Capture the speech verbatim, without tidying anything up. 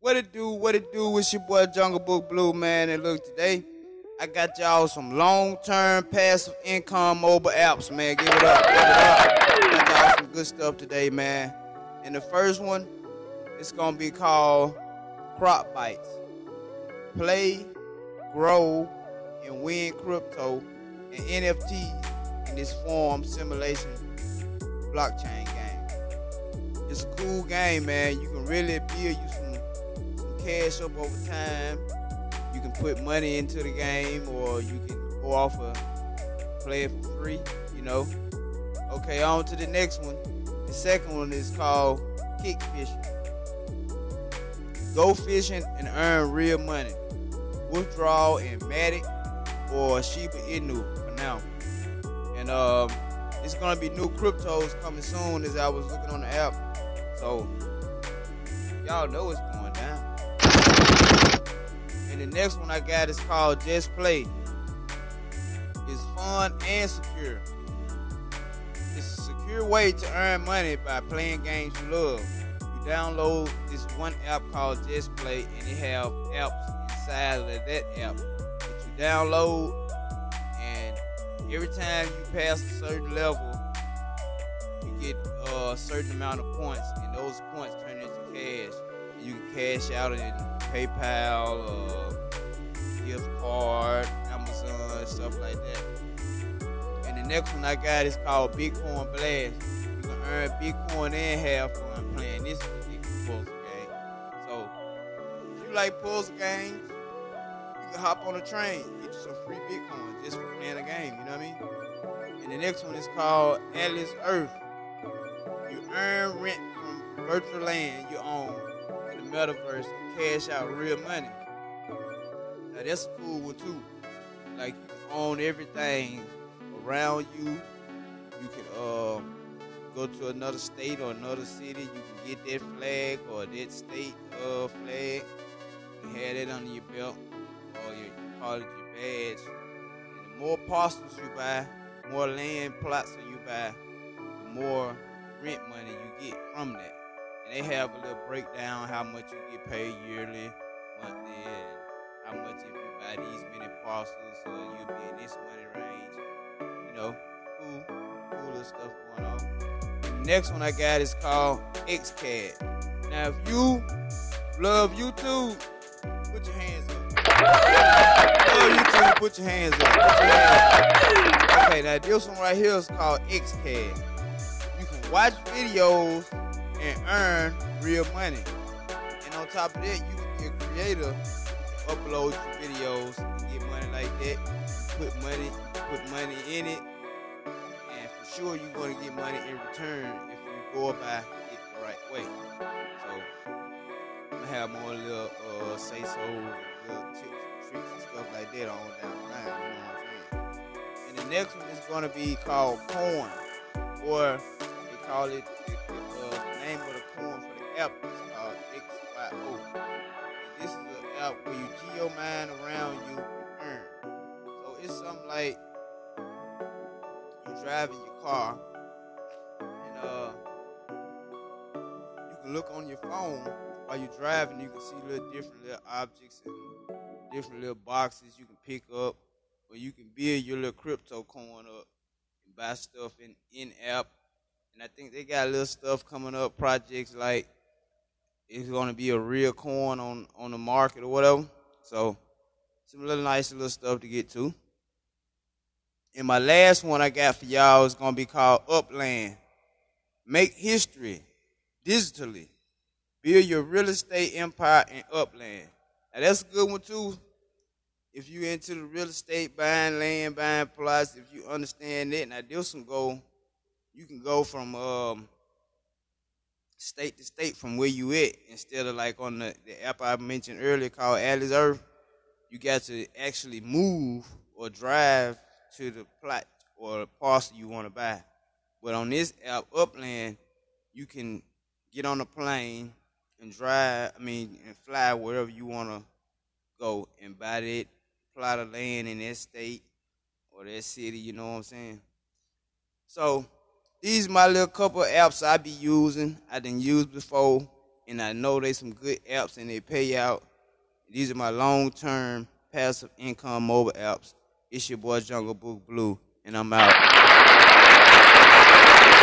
What it do, what it do, it's your boy Jungle Book Blue, man. And look, today, I got y'all some long-term passive income mobile apps, man. Give it up, give it up. Got y'all some good stuff today, man. And the first one, it's gonna be called Crop Bites. Play, grow, and win crypto and N F Ts in this form simulation blockchain game. It's a cool game, man. You can really build you some cash up over time. You can put money into the game, or you can go off and play it for free, you know. Okay, on to the next one. The second one is called Kick Fishing. Go fishing and earn real money. Withdraw in Matic or Shiba Inu for now. And um, it's gonna be new cryptos coming soon, as I was looking on the app. So y'all know it's going down. And the next one I got is called Just Play. It's fun and secure. It's a secure way to earn money by playing games you love. You download this one app called Just Play, and it have apps inside of that app that you download, and every time you pass a certain level, you get a certain amount of points, and those points turn into cash. And you can cash out in PayPal, uh, gift card, Amazon, stuff like that. And the next one I got is called Bitcoin Blast. You can earn Bitcoin and have fun playing this particular puzzle game. So if you like puzzle games, you can hop on a train, get you some free Bitcoin just for playing a game. You know what I mean? And the next one is called Atlas Earth. You earn rent from virtual land you own in the metaverse and cash out real money. Now that's a cool one too. Like, you can own everything around you. You can um, go to another state or another city. You can get that flag or that state uh, flag. You can have that under your belt, or you call it your badge. And the more parcels you buy, the more land plots you buy, the more rent money you get from that. And they have a little breakdown how much you get paid yearly, monthly, and how much if you buy these many parcels, so you'll be in this money range. You know, cool, cool little stuff going on. The next one I got is called X C A D. Now, if you love YouTube, put your hands up. Love YouTube, put your hands up. Put your hands up. Okay, now this one right here is called X C A D. You can watch videos and earn real money. And on top of that, you can be a creator, upload your videos and get money like that. You put money, put money in it, and for sure you're going to get money in return if you go about it the right way. So I'm gonna have more little uh, say so, little tips and tricks and stuff like that on down the line. You know what I'm saying? And the next one is going to be called Coin, or they call it the, the, uh, the name of the coin for the app is called X Y O. And this is an app where you geo mine around you and earn. So it's something like you driving your car, and uh, you can look on your phone while you're driving. You can see little different little objects and different little boxes you can pick up, or you can build your little crypto coin up and buy stuff in in app. And I think they got little stuff coming up, projects like it's going to be a real coin on, on the market or whatever. So some little nice little stuff to get to. And my last one I got for y'all is going to be called Upland. Make history digitally. Build your real estate empire in Upland. Now that's a good one too. If you into the real estate, buying land, buying plots, if you understand that. Now this one go, you can go from um, state to state from where you at, instead of like on the, the app I mentioned earlier called Atlas Earth. You got to actually move or drive to the plot or parcel you want to buy. But on this app, Upland, you can get on a plane and drive, I mean, and fly wherever you want to go and buy that plot of land in that state or that city, you know what I'm saying? So these are my little couple of apps I be using. I done used before, and I know they some good apps and they pay out. These are my long-term passive income mobile apps. It's your boy Jungle Book Blue, and I'm out.